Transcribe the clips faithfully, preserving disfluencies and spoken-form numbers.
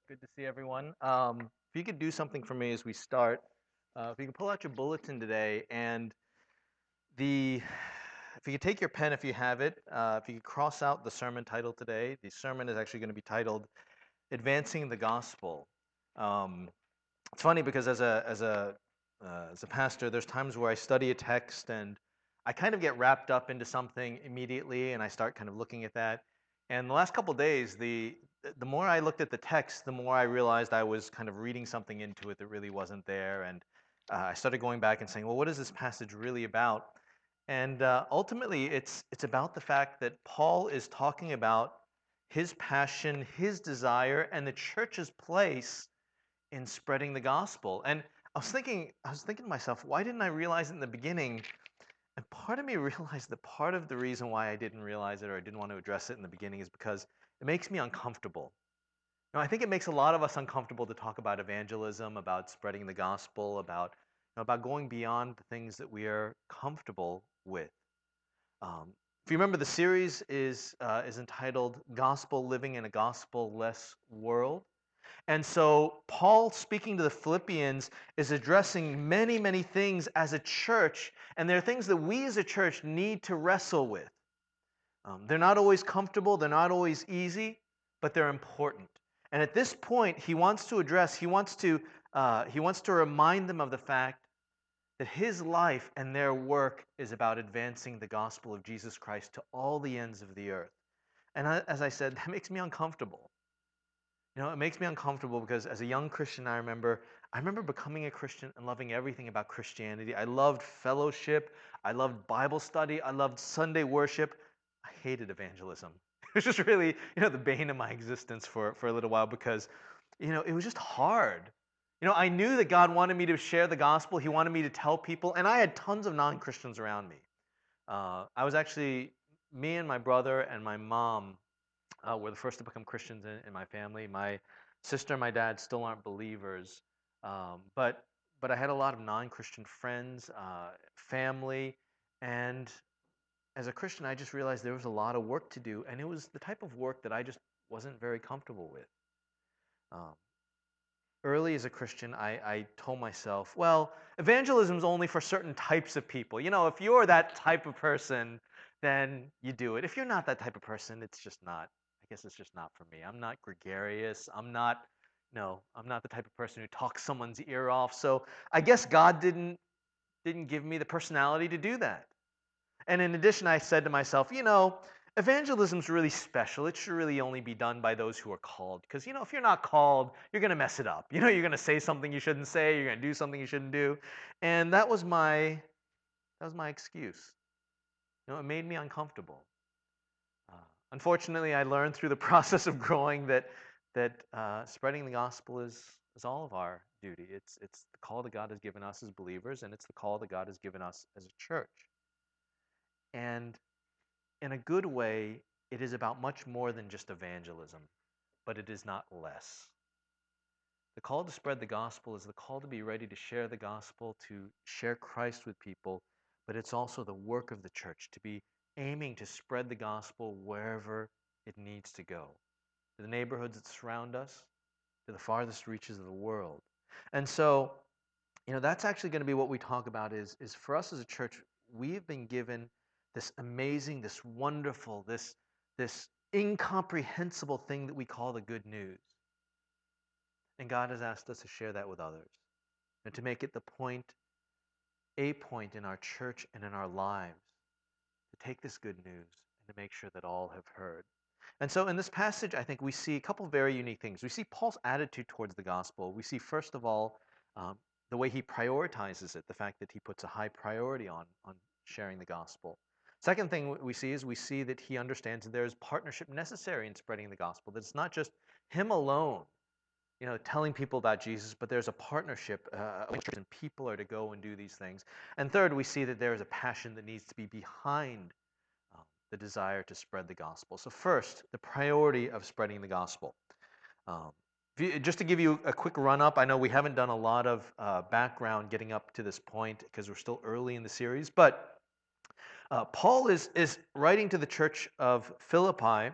Good to see everyone. Um, if you could do something for me as we start, uh, if you could pull out your bulletin today, and the, if you could take your pen if you have it, uh, if you could cross out the sermon title today. The sermon is actually going to be titled "Advancing the Gospel." Um, it's funny because as a as a uh, as a pastor, there's times where I study a text and I kind of get wrapped up into something immediately, and I start kind of looking at that. And the last couple days, the the more I looked at the text, the more I realized I was kind of reading something into it that really wasn't there. And uh, I started going back and saying, well, what is this passage really about? And uh, ultimately, it's it's about the fact that Paul is talking about his passion, his desire, and the church's place in spreading the gospel. And I was thinking, I was thinking to myself, why didn't I realize it in the beginning? And part of me realized that part of the reason why I didn't realize it or I didn't want to address it in the beginning is because it makes me uncomfortable. Now, I think it makes a lot of us uncomfortable to talk about evangelism, about spreading the gospel, about you know, about going beyond the things that we are comfortable with. Um, if you remember, the series is uh, is entitled "Gospel Living in a Gospel-Less World." And so Paul, speaking to the Philippians, is addressing many, many things as a church, and there are things that we as a church need to wrestle with. Um, they're not always comfortable, they're not always easy, but they're important. And at this point, he wants to address, he wants to, uh, he wants to remind them of the fact that his life and their work is about advancing the gospel of Jesus Christ to all the ends of the earth. And I, as I said, that makes me uncomfortable. You know, it makes me uncomfortable because as a young Christian, I remember I remember becoming a Christian and loving everything about Christianity. I loved fellowship, I loved Bible study, I loved Sunday worship. I hated evangelism. It was just really, you know, the bane of my existence for for a little while because, you know, it was just hard. You know, I knew that God wanted me to share the gospel. He wanted me to tell people, and I had tons of non-Christians around me. Uh, I was actually me and my brother and my mom uh, were the first to become Christians in, in my family. My sister and my dad still aren't believers, um, but but I had a lot of non-Christian friends, uh, family, and as a Christian, I just realized there was a lot of work to do, and it was the type of work that I just wasn't very comfortable with. Um, Early as a Christian, I, I told myself, well, evangelism is only for certain types of people. You know, if you're that type of person, then you do it. If you're not that type of person, it's just not. I guess it's just not for me. I'm not gregarious. I'm not, no, I'm not the type of person who talks someone's ear off. So I guess God didn't didn't give me the personality to do that. And in addition, I said to myself, you know, evangelism's really special. It should really only be done by those who are called. Because, you know, if you're not called, you're going to mess it up. You know, you're going to say something you shouldn't say, you're going to do something you shouldn't do. And that was my that was my excuse. You know, it made me uncomfortable. Uh, Unfortunately, I learned through the process of growing that that uh, spreading the gospel is is all of our duty. It's it's the call that God has given us as believers, and it's the call that God has given us as a church. And in a good way, it is about much more than just evangelism, but it is not less. The call to spread the gospel is the call to be ready to share the gospel, to share Christ with people, but it's also the work of the church to be aiming to spread the gospel wherever it needs to go, to the neighborhoods that surround us, to the farthest reaches of the world. And so, you know, that's actually going to be what we talk about is, is for us as a church, we've been given this amazing, this wonderful, this, this incomprehensible thing that we call the good news. And God has asked us to share that with others and to make it the point, a point in our church and in our lives to take this good news and to make sure that all have heard. And so in this passage, I think we see a couple of very unique things. We see Paul's attitude towards the gospel. We see, first of all, um, the way he prioritizes it, the fact that he puts a high priority on, on sharing the gospel. Second thing we see is we see that he understands that there is partnership necessary in spreading the gospel, that it's not just him alone, you know, telling people about Jesus, but there's a partnership, uh, and people are to go and do these things. And third, we see that there is a passion that needs to be behind um, the desire to spread the gospel. So first, the priority of spreading the gospel. Um, you, just to give you a quick run up, I know we haven't done a lot of uh, background getting up to this point because we're still early in the series, but uh, Paul is, is writing to the church of Philippi,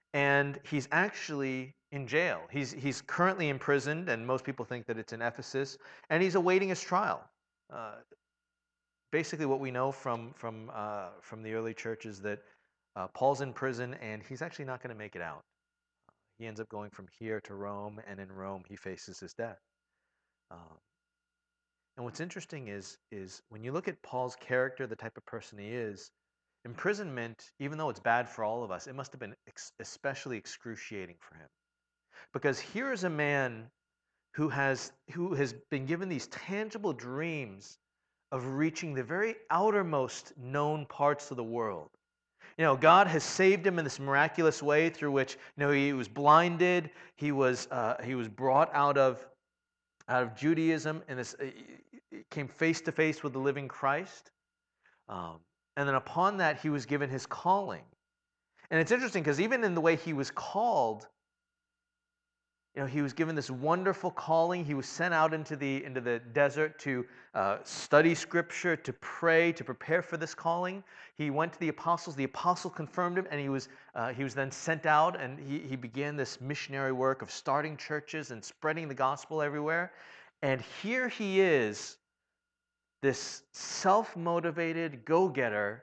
and he's actually in jail. He's, he's currently imprisoned, and most people think that it's in Ephesus, and he's awaiting his trial. Uh, basically, what we know from, from, uh, from the early church is that uh, Paul's in prison, and he's actually not going to make it out. He ends up going from here to Rome, and in Rome, he faces his death. Um, and what's interesting is, is when you look at Paul's character, the type of person he is, imprisonment, even though it's bad for all of us, it must have been ex- especially excruciating for him. Because here is a man who has, who has been given these tangible dreams of reaching the very outermost known parts of the world. You know, God has saved him in this miraculous way through which, you know, he was blinded, he was, uh, he was brought out of, out of Judaism, and this, uh, came face to face with the living Christ. Um, and then upon that, he was given his calling. And it's interesting because even in the way he was called, you know, he was given this wonderful calling. He was sent out into the into the desert to uh, study Scripture, to pray, to prepare for this calling. He went to the apostles. The apostles confirmed him, and he was uh, he was then sent out, and he he began this missionary work of starting churches and spreading the gospel everywhere. And here he is, this self-motivated go-getter.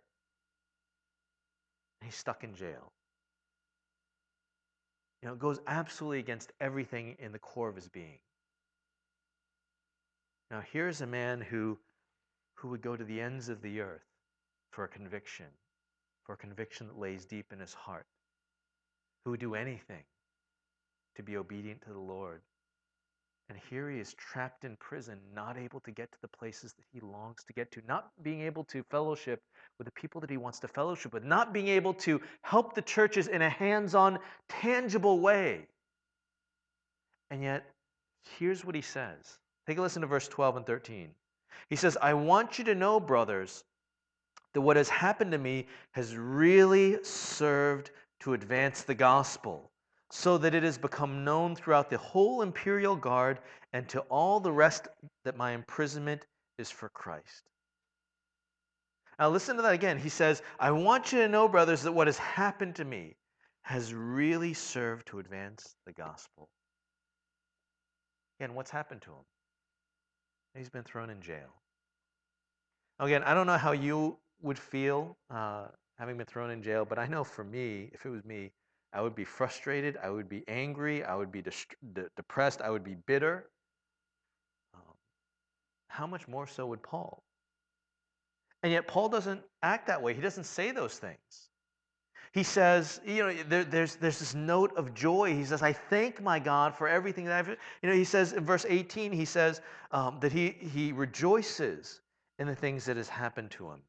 He's stuck in jail. You know, it goes absolutely against everything in the core of his being. Now, here's a man who, who would go to the ends of the earth for a conviction, for a conviction that lays deep in his heart, who would do anything to be obedient to the Lord. And here he is trapped in prison, not able to get to the places that he longs to get to, not being able to fellowship with the people that he wants to fellowship with, not being able to help the churches in a hands-on, tangible way. And yet, here's what he says. Take a listen to verse twelve and thirteen. He says, I want you to know, brothers, that what has happened to me has really served to advance the gospel, so that it has become known throughout the whole imperial guard and to all the rest that my imprisonment is for Christ. Now listen to that again. He says, I want you to know, brothers, that what has happened to me has really served to advance the gospel. Again, what's happened to him? He's been thrown in jail. Again, I don't know how you would feel uh, having been thrown in jail, but I know for me, if it was me, I would be frustrated, I would be angry, I would be dist- de- depressed, I would be bitter. Um, how much more so would Paul? And yet Paul doesn't act that way. He doesn't say those things. He says, you know, there, there's, there's this note of joy. He says, I thank my God for everything that I've, you know, he says in verse eighteen, he says um, that he, he rejoices in the things that has happened to him.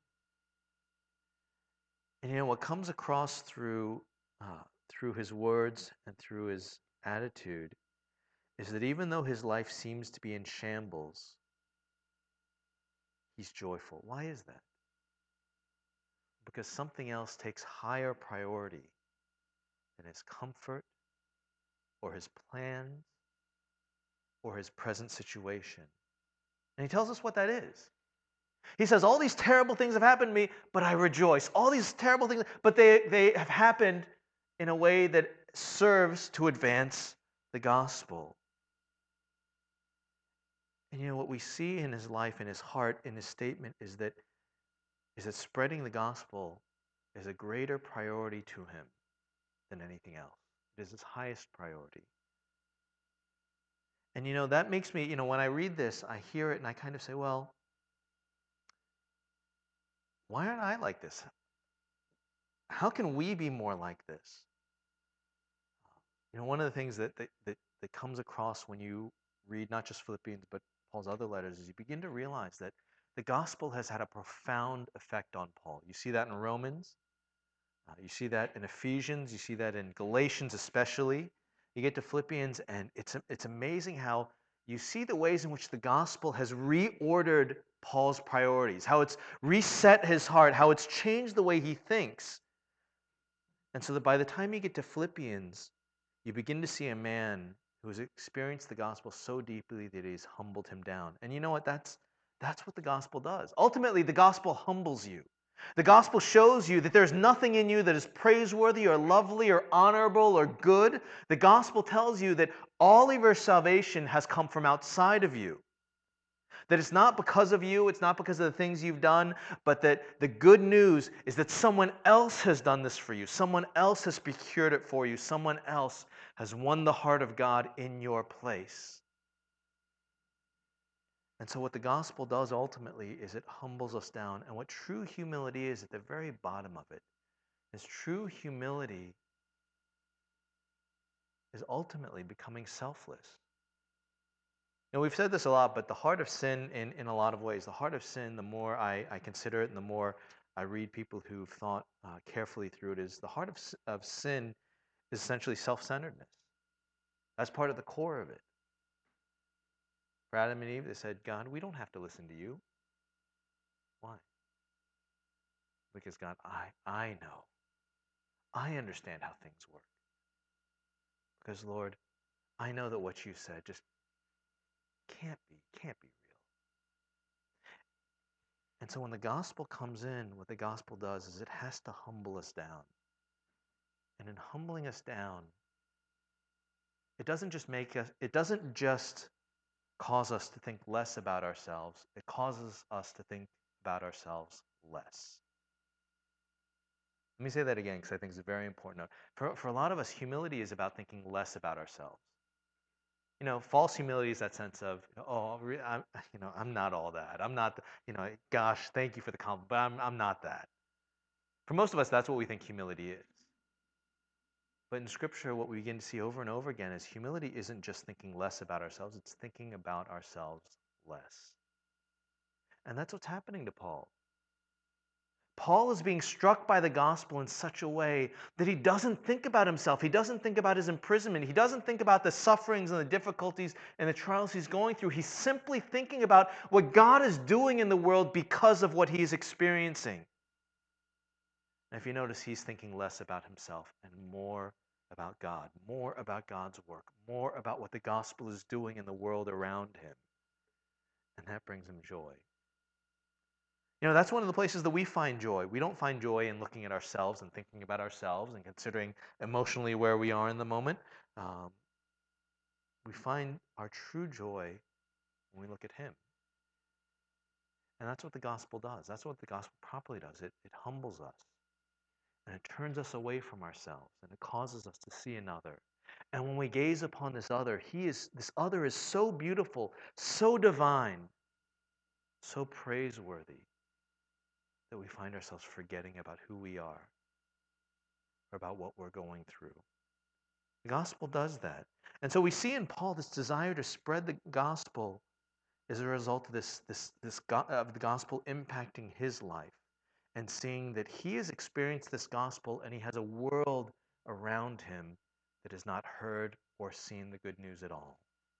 And you know, what comes across through, uh, through his words and through his attitude is that even though his life seems to be in shambles, he's joyful. Why is that? Because something else takes higher priority than his comfort or his plans or his present situation. And he tells us what that is. He says, all these terrible things have happened to me, but I rejoice. All these terrible things, but they, they have happened in a way that serves to advance the gospel. And you know, what we see in his life, in his heart, in his statement is that, is that spreading the gospel is a greater priority to him than anything else. It is his highest priority. And you know, that makes me, you know, when I read this, I hear it and I kind of say, well, why aren't I like this? How can we be more like this? You know, one of the things that, that, that, that comes across when you read not just Philippians, but Paul's other letters is you begin to realize that the gospel has had a profound effect on Paul. You see that in Romans. Uh, you see that in Ephesians. You see that in Galatians especially. You get to Philippians, and it's, it's amazing how you see the ways in which the gospel has reordered Paul's priorities, how it's reset his heart, how it's changed the way he thinks. And so that by the time you get to Philippians, you begin to see a man who has experienced the gospel so deeply that it has humbled him down. And you know what? That's, that's what the gospel does. Ultimately, the gospel humbles you. The gospel shows you that there's nothing in you that is praiseworthy or lovely or honorable or good. The gospel tells you that all of your salvation has come from outside of you. That it's not because of you, it's not because of the things you've done, but that the good news is that someone else has done this for you. Someone else has procured it for you. Someone else has won the heart of God in your place. And so what the gospel does ultimately is it humbles us down. And what true humility is at the very bottom of it is true humility is ultimately becoming selfless. You know, we've said this a lot, but the heart of sin in, in a lot of ways, the heart of sin, the more I, I consider it and the more I read people who've thought uh, carefully through it, is the heart of, of sin is essentially self-centeredness. That's part of the core of it. For Adam and Eve, they said, God, we don't have to listen to you. Why? Because God, I, I know. I understand how things work. Because Lord, I know that what you said just can't be, can't be real. And so when the gospel comes in, what the gospel does is it has to humble us down. And in humbling us down, it doesn't just make us, it doesn't just cause us to think less about ourselves. It causes us to think about ourselves less. Let me say that again because I think it's a very important note. For, for a lot of us, humility is about thinking less about ourselves. You know, false humility is that sense of, oh, I'm, you know, I'm not all that. I'm not, the, you know, gosh, thank you for the compliment, but I'm, I'm not that. For most of us, that's what we think humility is. But in Scripture, what we begin to see over and over again is humility isn't just thinking less about ourselves, it's thinking about ourselves less. And that's what's happening to Paul. Paul is being struck by the gospel in such a way that he doesn't think about himself. He doesn't think about his imprisonment. He doesn't think about the sufferings and the difficulties and the trials he's going through. He's simply thinking about what God is doing in the world because of what he's experiencing. And if you notice, he's thinking less about himself and more about God, more about God's work, more about what the gospel is doing in the world around him. And that brings him joy. You know, that's one of the places that we find joy. We don't find joy in looking at ourselves and thinking about ourselves and considering emotionally where we are in the moment. Um, we find our true joy when we look at him. And that's what the gospel does. That's what the gospel properly does. It, it humbles us. And it turns us away from ourselves. And it causes us to see another. And when we gaze upon this other, he is this other is so beautiful, so divine, so praiseworthy, that we find ourselves forgetting about who we are or about what we're going through. The gospel does that. And so we see in Paul this desire to spread the gospel as a result of this, this, this go- of the gospel impacting his life and seeing that he has experienced this gospel and he has a world around him that has not heard or seen the good news at all.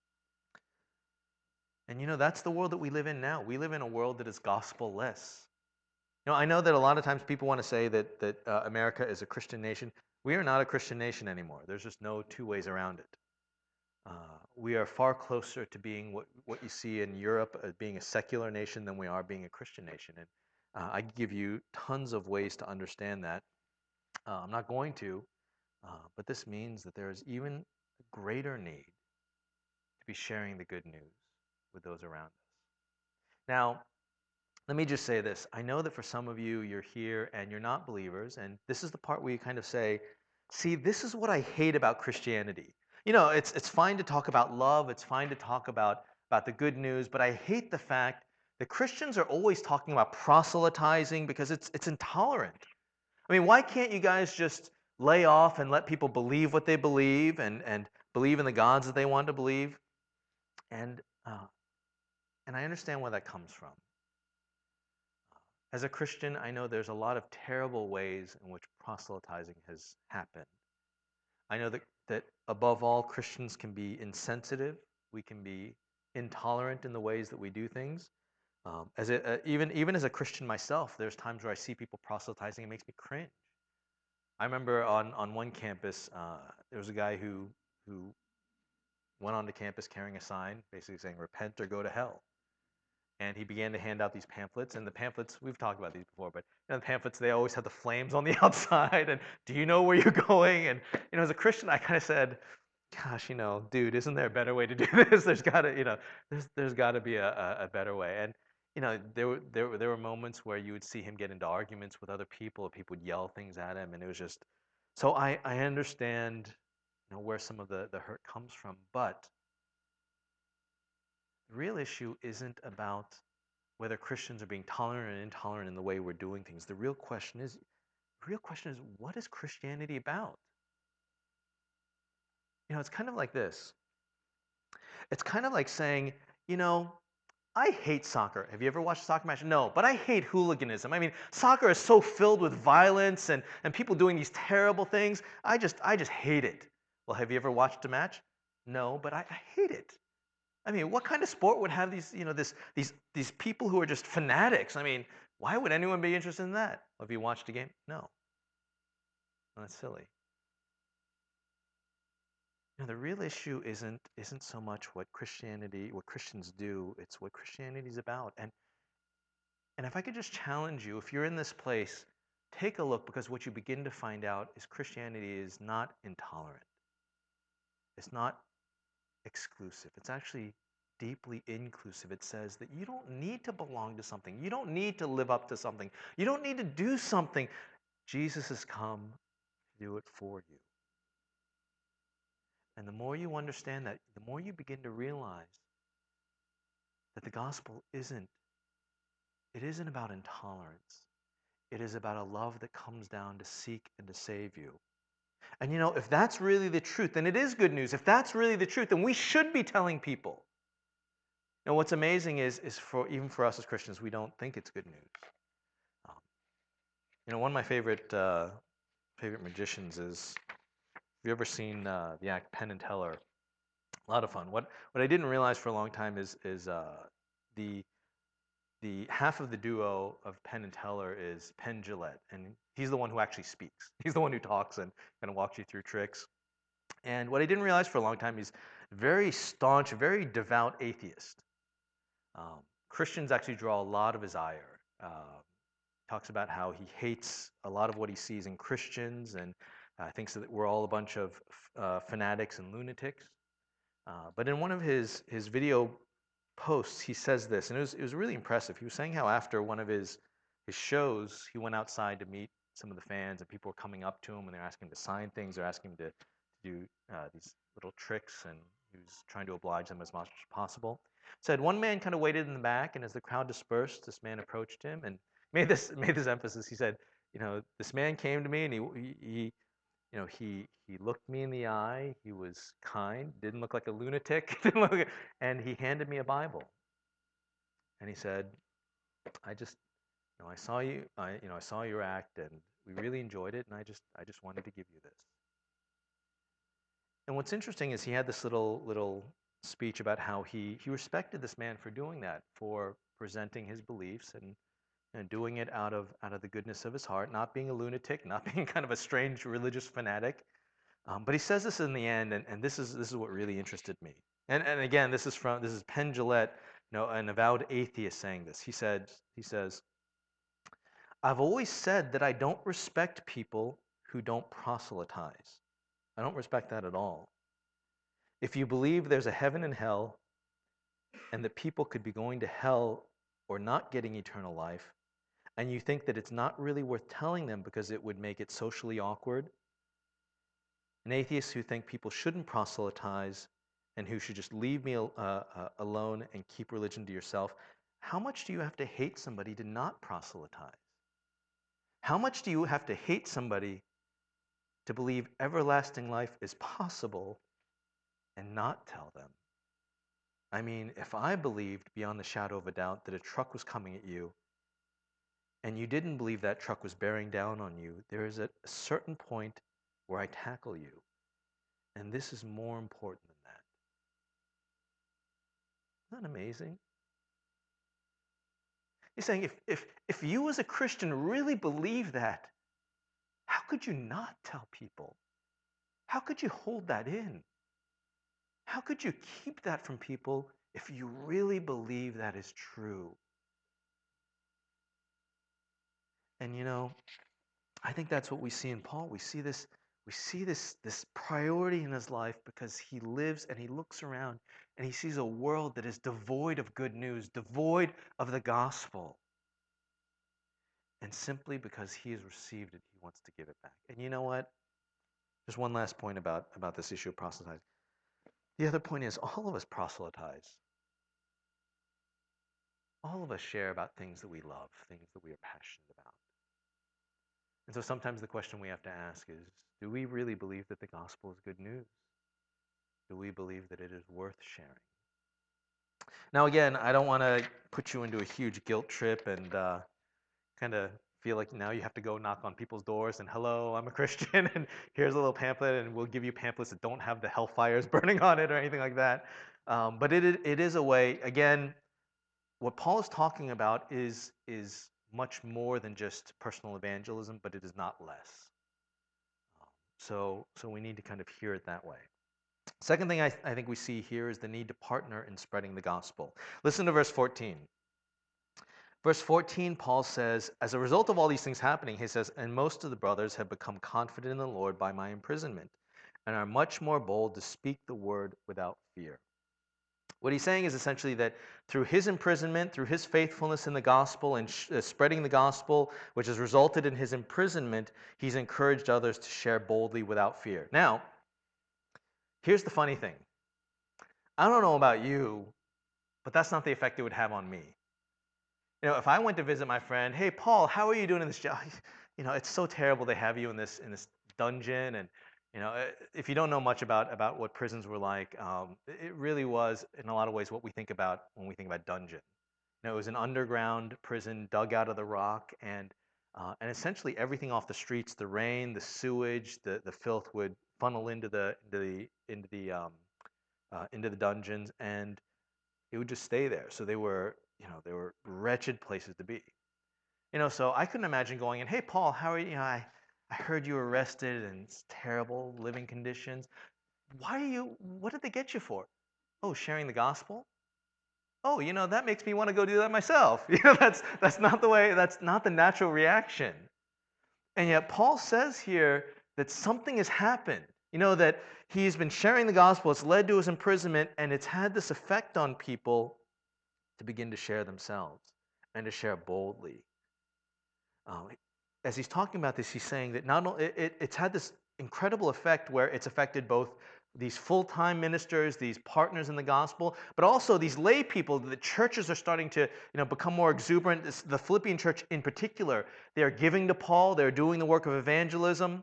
And you know, that's the world that we live in now. We live in a world that is gospel-less. You know, I know that a lot of times people want to say that, that uh, America is a Christian nation. We are not a Christian nation anymore. There's just no two ways around it. Uh, we are far closer to being what, what you see in Europe as being a secular nation than we are being a Christian nation. And uh, I give you tons of ways to understand that. Uh, I'm not going to, uh, but this means that there is even a greater need to be sharing the good news with those around us. Now, let me just say this. I know that for some of you, you're here and you're not believers, and this is the part where you kind of say, see, this is what I hate about Christianity. You know, it's it's fine to talk about love, it's fine to talk about, about the good news, but I hate the fact that Christians are always talking about proselytizing because it's it's intolerant. I mean, why can't you guys just lay off and let people believe what they believe and, and believe in the gods that they want to believe? And uh, and I understand where that comes from. As a Christian, I know there's a lot of terrible ways in which proselytizing has happened. I know that, that above all, Christians can be insensitive. We can be intolerant in the ways that we do things. Um, as a, uh, even, even as a Christian myself, there's times where I see people proselytizing, it makes me cringe. I remember on, on one campus, uh, there was a guy who, who went onto campus carrying a sign basically saying, repent or go to hell. and he began to hand out these pamphlets. And the pamphlets, we've talked about these before, but you know, the pamphlets, they always have the flames on the outside. And do you know where you're going? And you know, as a Christian, I kind of said, gosh, you know, dude, isn't there a better way to do this? There's got to, you know, there's there's got to be a, a, a better way. And you know, there were there were there were moments where you would see him get into arguments with other people, or people would yell things at him, and it was just. So I I understand, you know, where some of the the hurt comes from, but the real issue isn't about whether Christians are being tolerant and intolerant in the way we're doing things. The real question is, the real question is, what is Christianity about? You know, it's kind of like this. It's kind of like saying, you know, I hate soccer. Have you ever watched a soccer match? No, but I hate hooliganism. I mean, soccer is so filled with violence and, and people doing these terrible things. I just I just hate it. Well, have you ever watched a match? No, but I, I hate it. I mean, what kind of sport would have these, you know, this these these people who are just fanatics? I mean, why would anyone be interested in that? Well, have you watched a game? No. Well, that's silly. You know, the real issue isn't isn't so much what Christianity, what Christians do, it's what Christianity is about. And and if I could just challenge you, if you're in this place, take a look, because what you begin to find out is Christianity is not intolerant. It's not exclusive. It's actually deeply inclusive. It says that you don't need to belong to something. You don't need to live up to something. You don't need to do something. Jesus has come to do it for you. And the more you understand that, the more you begin to realize that the gospel isn't, it isn't about intolerance. It is about a love that comes down to seek and to save you. And you know, if that's really the truth, then it is good news. If that's really the truth, then we should be telling people. And what's amazing is, is for even for us as Christians, we don't think it's good news. Um, you know, one of my favorite uh, favorite magicians is. Have you ever seen uh, the act Penn and Teller? A lot of fun. What what I didn't realize for a long time is is uh, the the half of the duo of Penn and Teller is Penn Jillette, and he's the one who actually speaks. He's the one who talks and kind of walks you through tricks. And what I didn't realize for a long time, he's very staunch, very devout atheist. Um, Christians actually draw a lot of his ire. Uh, talks about how he hates a lot of what he sees in Christians and uh, thinks that we're all a bunch of uh, fanatics and lunatics. Uh, but in one of his, his video posts, he says this, and it was, it was really impressive. He was saying how after one of his, his shows, he went outside to meet some of the fans, and people were coming up to him and they're asking him to sign things, they're asking him to, to do uh, these little tricks, and he was trying to oblige them as much as possible. Said one man kind of waited in the back, and as the crowd dispersed, this man approached him and made this made this emphasis. He said, you know, this man came to me and he he, he you know he he looked me in the eye. He was kind, didn't look like a lunatic, didn't look like, and he handed me a Bible. And he said, I just you know I saw you I you know I saw your act and we really enjoyed it, and I just I just wanted to give you this. And what's interesting is he had this little little speech about how he he respected this man for doing that, for presenting his beliefs and and doing it out of out of the goodness of his heart, not being a lunatic, not being kind of a strange religious fanatic. Um, but he says this in the end, and, and this is this is what really interested me. And and again, this is from this is Penn Jillette, you know, an avowed atheist saying this. He said he says, I've always said that I don't respect people who don't proselytize. I don't respect that at all. If you believe there's a heaven and hell, and that people could be going to hell or not getting eternal life, and you think that it's not really worth telling them because it would make it socially awkward, and atheists who think people shouldn't proselytize and who should just leave me uh, uh, alone and keep religion to yourself, how much do you have to hate somebody to not proselytize? How much do you have to hate somebody to believe everlasting life is possible and not tell them? I mean, if I believed beyond the shadow of a doubt that a truck was coming at you and you didn't believe that truck was bearing down on you, there is a certain point where I tackle you. And this is more important than that. Isn't that amazing? He's saying if, if, if you as a Christian really believe that, how could you not tell people? How could you hold that in? How could you keep that from people if you really believe that is true, and you know, I think that's what we see in Paul. We see this we see this this priority in his life because he lives and he looks around and he sees a world that is devoid of good news, devoid of the gospel. And simply because he has received it, he wants to give it back. And you know what? There's one last point about, about this issue of proselytizing. The other point is all of us proselytize. All of us share about things that we love, things that we are passionate about. And so sometimes the question we have to ask is, do we really believe that the gospel is good news? Do we believe that it is worth sharing? Now, again, I don't want to put you into a huge guilt trip and uh, kind of feel like now you have to go knock on people's doors and, hello, I'm a Christian, and here's a little pamphlet, and we'll give you pamphlets that don't have the hellfires burning on it or anything like that. Um, but it, it is a way, again, what Paul is talking about is, is much more than just personal evangelism, but it is not less. Um, so, so we need to kind of hear it that way. Second thing I, th- I think we see here is the need to partner in spreading the gospel. Listen to verse fourteen. Verse fourteen, Paul says, as a result of all these things happening, he says, and most of the brothers have become confident in the Lord by my imprisonment and are much more bold to speak the word without fear. What he's saying is essentially that through his imprisonment, through his faithfulness in the gospel and sh- uh, spreading the gospel, which has resulted in his imprisonment, he's encouraged others to share boldly without fear. Now, here's the funny thing. I don't know about you, but that's not the effect it would have on me. You know, if I went to visit my friend, hey, Paul, how are you doing in this job? You know, it's so terrible they have you in this in this dungeon, and you know, eh, if you don't know much about about what prisons were like, um, it really was in a lot of ways what we think about when we think about dungeon. You know, it was an underground prison dug out of the rock, and uh, and essentially everything off the streets, the rain, the sewage, the the filth would funnel into the into the into the um, uh, into the dungeons, and it would just stay there. So they were, you know, they were wretched places to be. You know, so I couldn't imagine going in, hey, Paul, how are you? You know, I, I heard you were arrested and it's terrible living conditions. Why are you, what did they get you for? Oh, sharing the gospel? Oh, you know, that makes me want to go do that myself. You know, that's, that's not the way, that's not the natural reaction. And yet Paul says here that something has happened. You know, that he's been sharing the gospel, it's led to his imprisonment, and it's had this effect on people to begin to share themselves and to share boldly. Um, as he's talking about this, he's saying that not only it, it, it's had this incredible effect where it's affected both these full-time ministers, these partners in the gospel, but also these lay people. The churches are starting to, you know, become more exuberant. This, the Philippian church in particular, they are giving to Paul. They're doing the work of evangelism.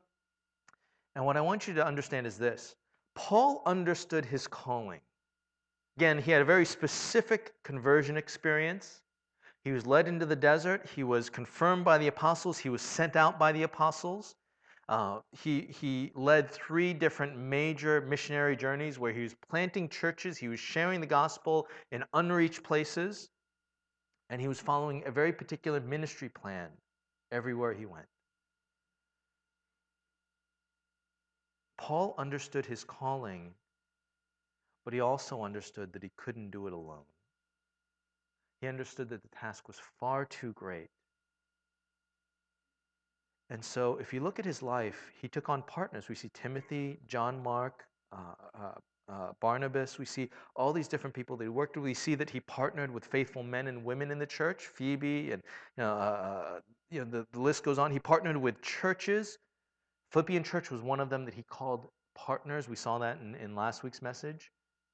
And what I want you to understand is this: Paul understood his calling. Again, he had a very specific conversion experience. He was led into the desert. He was confirmed by the apostles. He was sent out by the apostles. Uh, he, he led three different major missionary journeys where he was planting churches. He was sharing the gospel in unreached places. And he was following a very particular ministry plan everywhere he went. Paul understood his calling, but he also understood that he couldn't do it alone. He understood that the task was far too great. And so if you look at his life, he took on partners. We see Timothy, John Mark, uh, uh, uh, Barnabas. We see all these different people that he worked with. We see that he partnered with faithful men and women in the church, Phoebe, and you know, uh, you know the, the list goes on. He partnered with churches. Philippian church was one of them that he called partners. We saw that in, in last week's message.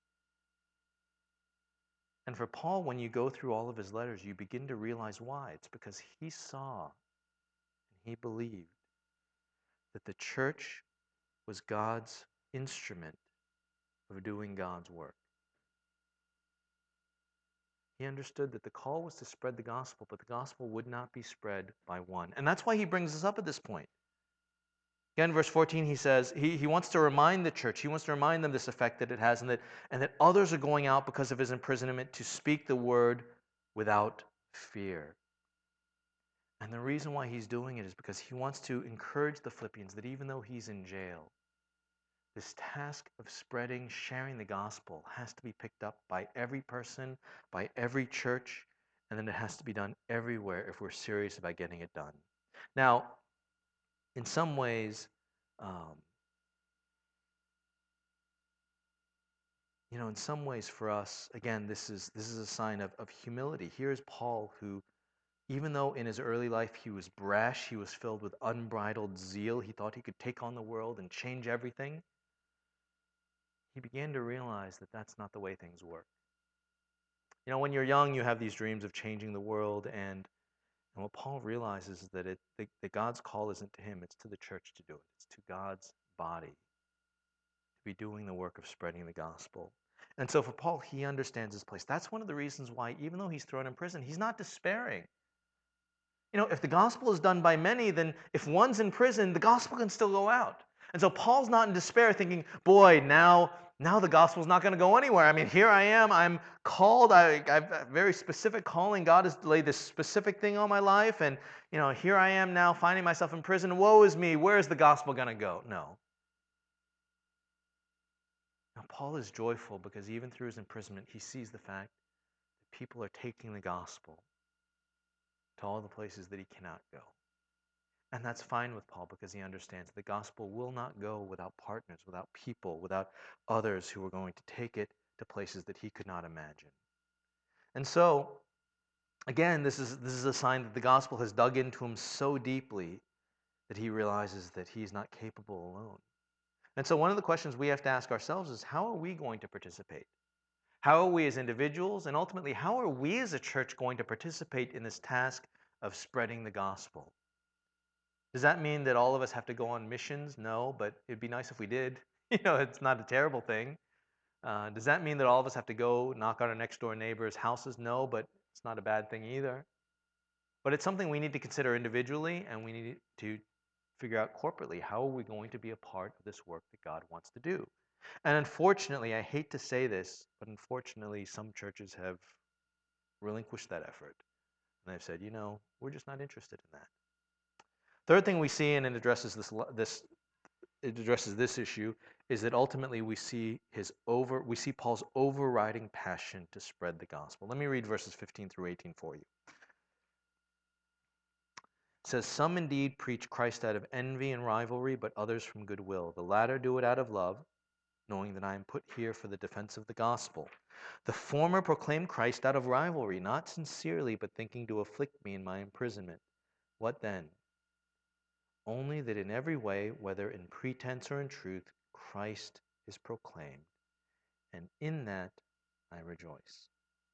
And for Paul, when you go through all of his letters, you begin to realize why. It's because he saw and he believed that the church was God's instrument of doing God's work. He understood that the call was to spread the gospel, but the gospel would not be spread by one. And that's why he brings us up at this point. Again, verse fourteen, he says, he, he wants to remind the church, he wants to remind them this effect that it has, and that, and that others are going out because of his imprisonment to speak the word without fear. And the reason why he's doing it is because he wants to encourage the Philippians that even though he's in jail, this task of spreading, sharing the gospel has to be picked up by every person, by every church, and then it has to be done everywhere if we're serious about getting it done. Now, in some ways, um, you know, in some ways for us, again, this is this is a sign of, of humility. Here's Paul who, even though in his early life he was brash, he was filled with unbridled zeal, he thought he could take on the world and change everything, he began to realize that that's not the way things work. You know, when you're young, you have these dreams of changing the world, and, and what Paul realizes is that, it, that, that God's call isn't to him, it's to the church to do it. It's to God's body to be doing the work of spreading the gospel. And so for Paul, he understands his place. That's one of the reasons why, even though he's thrown in prison, he's not despairing. You know, if the gospel is done by many, then if one's in prison, the gospel can still go out. And so Paul's not in despair thinking, boy, now, now the gospel's not going to go anywhere. I mean, here I am. I'm called. I, I have a very specific calling. God has laid this specific thing on my life. And, you know, here I am now finding myself in prison. Woe is me. Where is the gospel going to go? No. Now, Paul is joyful because even through his imprisonment, he sees the fact that people are taking the gospel to all the places that he cannot go. And that's fine with Paul because he understands the gospel will not go without partners, without people, without others who are going to take it to places that he could not imagine. And so, again, this is, this is a sign that the gospel has dug into him so deeply that he realizes that he's not capable alone. And so one of the questions we have to ask ourselves is, how are we going to participate? How are we as individuals, and ultimately, how are we as a church going to participate in this task of spreading the gospel? Does that mean that all of us have to go on missions? No, but it'd be nice if we did. You know, it's not a terrible thing. Uh, does that mean that all of us have to go knock on our next door neighbors' houses? No, but it's not a bad thing either. But it's something we need to consider individually, and we need to figure out corporately, how are we going to be a part of this work that God wants to do? And unfortunately, I hate to say this, but unfortunately, some churches have relinquished that effort. And they've said, you know, we're just not interested in that. Third thing we see, and it addresses this, this it addresses this issue, is that ultimately we see his over we see Paul's overriding passion to spread the gospel. Let me read verses fifteen through eighteen for you. It says, "Some indeed preach Christ out of envy and rivalry, but others from goodwill. The latter do it out of love, knowing that I am put here for the defense of the gospel. The former proclaim Christ out of rivalry, not sincerely, but thinking to afflict me in my imprisonment. What then? Only that in every way, whether in pretense or in truth, Christ is proclaimed, and in that I rejoice."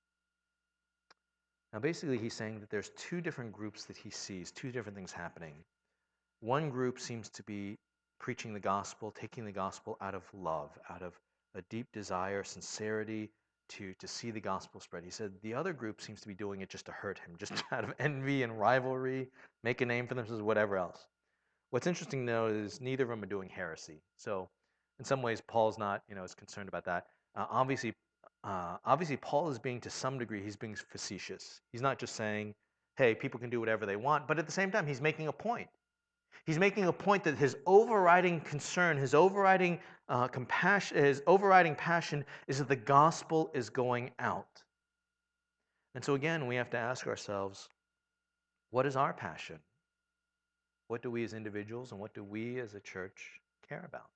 Now, basically, he's saying that there's two different groups that he sees, two different things happening. One group seems to be preaching the gospel, taking the gospel out of love, out of a deep desire, sincerity to, to see the gospel spread. He said the other group seems to be doing it just to hurt him, just out of envy and rivalry, make a name for themselves, whatever else. What's interesting, though, is neither of them are doing heresy. So in some ways, Paul's not, you know, as concerned about that. Uh, obviously, uh, obviously, Paul is being, to some degree, he's being facetious. He's not just saying, hey, people can do whatever they want, but at the same time, he's making a point. He's making a point that his overriding concern, his overriding uh, compassion, his overriding passion is that the gospel is going out. And so again, we have to ask ourselves, what is our passion? What do we as individuals and what do we as a church care about?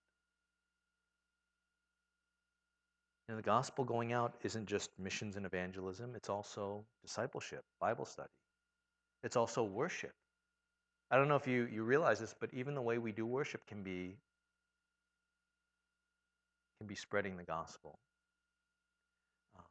You know, the gospel going out isn't just missions and evangelism, it's also discipleship, Bible study. It's also worship. I don't know if you, you realize this, but even the way we do worship can be can be spreading the gospel. Um,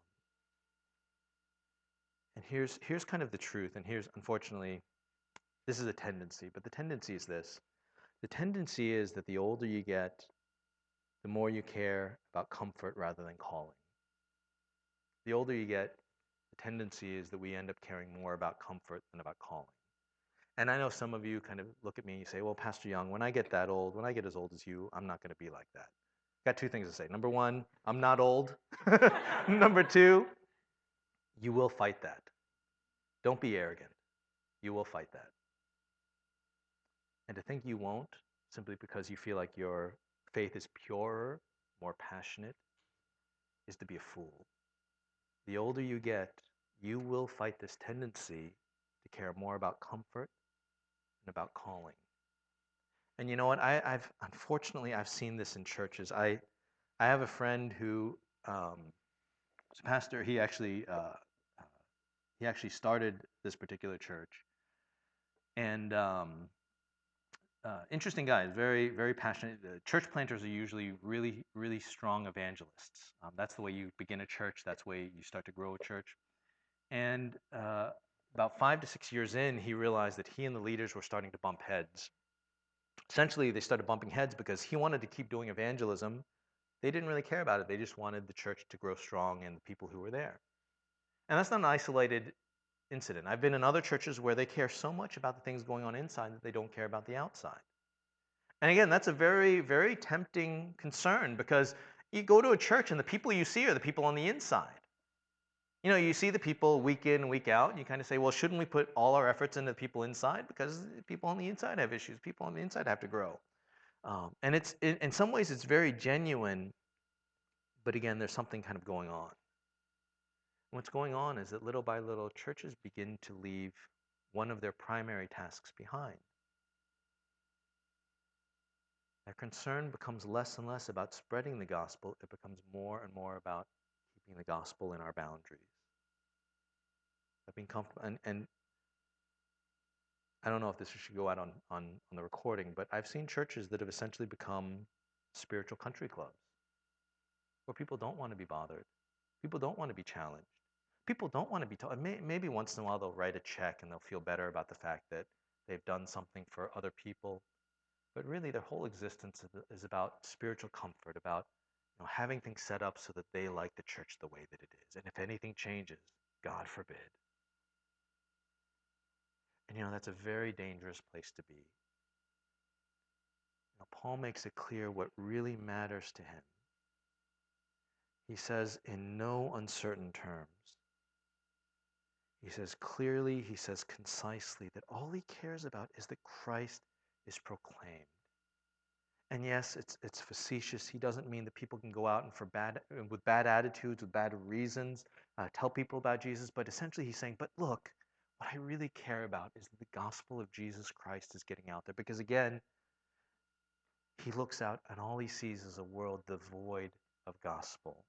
and here's here's kind of the truth, and here's, unfortunately, this is a tendency, but the tendency is this. The tendency is that the older you get, the more you care about comfort rather than calling. The older you get, the tendency is that we end up caring more about comfort than about calling. And I know some of you kind of look at me and you say, well, Pastor Young, when I get that old, when I get as old as you, I'm not going to be like that. Got two things to say. Number one, I'm not old. Number two, you will fight that. Don't be arrogant. You will fight that. And to think you won't, simply because you feel like you're faith is purer, more passionate, is to be a fool. The older you get, you will fight this tendency to care more about comfort and about calling. And you know what? I, I've unfortunately I've seen this in churches. I I have a friend who um, was a pastor. He actually uh, uh, he actually started this particular church, and um, uh, interesting guy. Very very passionate. The church planters are usually really really strong evangelists. Um, that's the way you begin a church. That's the way you start to grow a church. And uh, about five to six years in, he realized that he and the leaders were starting to bump heads. Essentially, they started bumping heads because he wanted to keep doing evangelism. They didn't really care about it. They just wanted the church to grow strong and the people who were there. And that's not an isolated incident. I've been in other churches where they care so much about the things going on inside that they don't care about the outside. And again, that's a very, very tempting concern because you go to a church and the people you see are the people on the inside. You know, you see the people week in, week out, and you kind of say, well, shouldn't we put all our efforts into the people inside? Because people on the inside have issues. People on the inside have to grow. Um, and it's in, in some ways, it's very genuine, but again, there's something kind of going on. What's going on is that little by little, churches begin to leave one of their primary tasks behind. Their concern becomes less and less about spreading the gospel. It becomes more and more about keeping the gospel in our boundaries. I've been comfortable, and, and I don't know if this should go out on, on, on the recording, but I've seen churches that have essentially become spiritual country clubs where people don't want to be bothered. People don't want to be challenged. People don't want to be told. May, maybe once in a while they'll write a check and they'll feel better about the fact that they've done something for other people. But really, their whole existence is about spiritual comfort, about you know, having things set up so that they like the church the way that it is. And if anything changes, God forbid. And you know, that's a very dangerous place to be. You know, Paul makes it clear what really matters to him. He says, in no uncertain terms, he says clearly, he says concisely, that all he cares about is that Christ is proclaimed. And yes, it's it's facetious. He doesn't mean that people can go out and for bad with bad attitudes, with bad reasons, uh, tell people about Jesus. But essentially, he's saying, "But look, what I really care about is that the gospel of Jesus Christ is getting out there." Because again, he looks out and all he sees is a world devoid of gospel.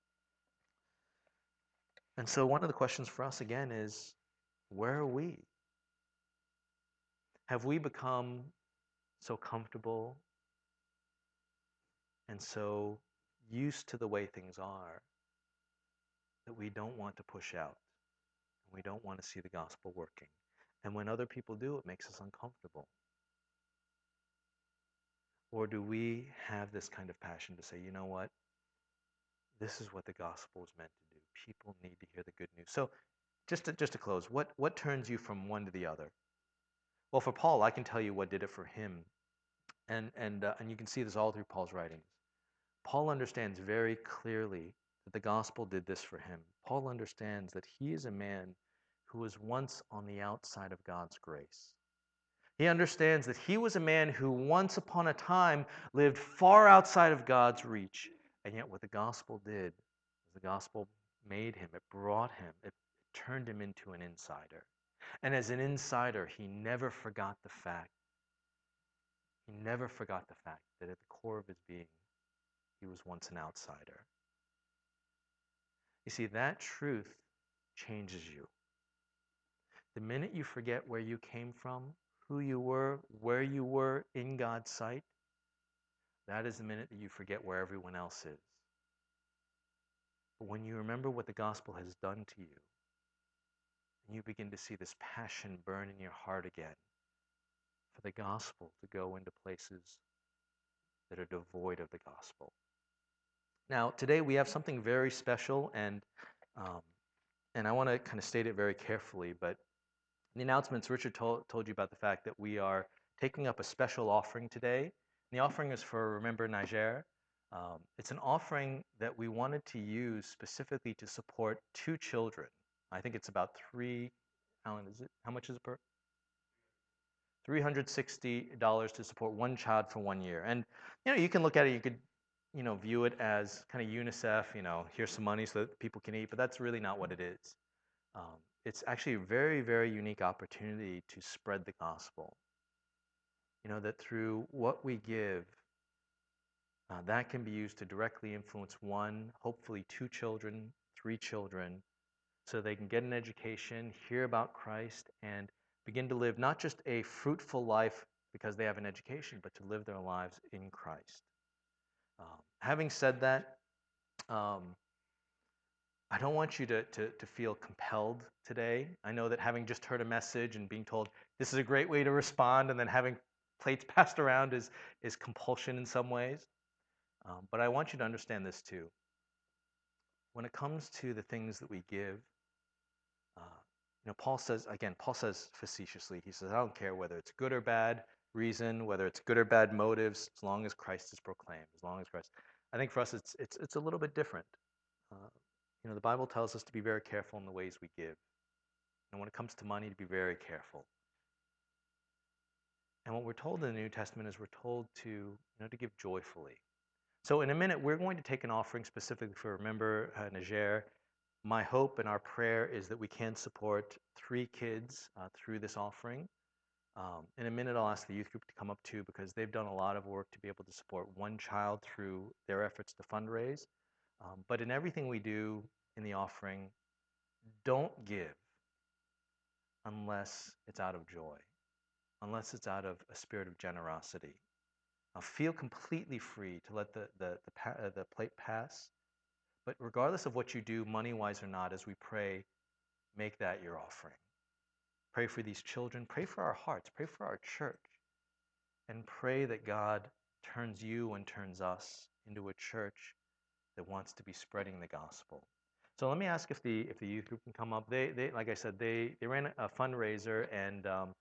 And so, one of the questions for us again is, where are we? Have we become so comfortable and so used to the way things are that we don't want to push out? We don't want to see the gospel working. And when other people do, it makes us uncomfortable. Or do we have this kind of passion to say, you know what? This is what the gospel is meant to do. People need to hear the good news. So just to, just to close, what, what turns you from one to the other? Well, for Paul, I can tell you what did it for him. And, and, uh, and you can see this all through Paul's writings. Paul understands very clearly that the gospel did this for him. Paul understands that he is a man who was once on the outside of God's grace. He understands that he was a man who once upon a time lived far outside of God's reach. And yet what the gospel did, the gospel made him, it brought him, it turned him into an insider. And as an insider, he never forgot the fact, he never forgot the fact that at the core of his being, he was once an outsider. You see, that truth changes you. The minute you forget where you came from, who you were, where you were in God's sight, that is the minute that you forget where everyone else is. But when you remember what the gospel has done to you, and you begin to see this passion burn in your heart again for the gospel to go into places that are devoid of the gospel. Now, today we have something very special, and um, and I want to kind of state it very carefully, but in the announcements, Richard told, told you about the fact that we are taking up a special offering today. And the offering is for Remember Niger. Um, it's an offering that we wanted to use specifically to support two children. I think it's about three, Alan, is it, how much is it per? three hundred sixty dollars to support one child for one year. And you know, you can look at it, you could, you know, view it as kind of UNICEF, you know, here's some money so that people can eat, but that's really not what it is. Um, it's actually a very, very unique opportunity to spread the gospel. You know, that through what we give, uh, that can be used to directly influence one, hopefully two children, three children, so they can get an education, hear about Christ, and begin to live not just a fruitful life because they have an education, but to live their lives in Christ. Um, having said that, um, I don't want you to, to, to feel compelled today. I know that having just heard a message and being told this is a great way to respond, and then having plates passed around is, is compulsion in some ways. Um, but I want you to understand this too. When it comes to the things that we give, uh, you know, Paul says, again, Paul says facetiously, he says, I don't care whether it's good or bad reason, whether it's good or bad motives, as long as Christ is proclaimed, as long as Christ. I think for us, it's, it's, it's a little bit different. Uh, you know, the Bible tells us to be very careful in the ways we give. And when it comes to money, to be very careful. And what we're told in the New Testament is we're told to, you know, to give joyfully. So in a minute, we're going to take an offering specifically for Remember uh, Niger. My hope and our prayer is that we can support three kids uh, through this offering. Um, in a minute, I'll ask the youth group to come up too, because they've done a lot of work to be able to support one child through their efforts to fundraise. Um, but in everything we do in the offering, don't give unless it's out of joy, unless it's out of a spirit of generosity. Uh, feel completely free to let the, the, the, pa- uh, the plate pass. But regardless of what you do, money-wise or not, as we pray, make that your offering. Pray for these children. Pray for our hearts. Pray for our church. And pray that God turns you and turns us into a church that wants to be spreading the gospel. So let me ask if the if the youth group can come up. They they like I said they they ran a fundraiser, and um,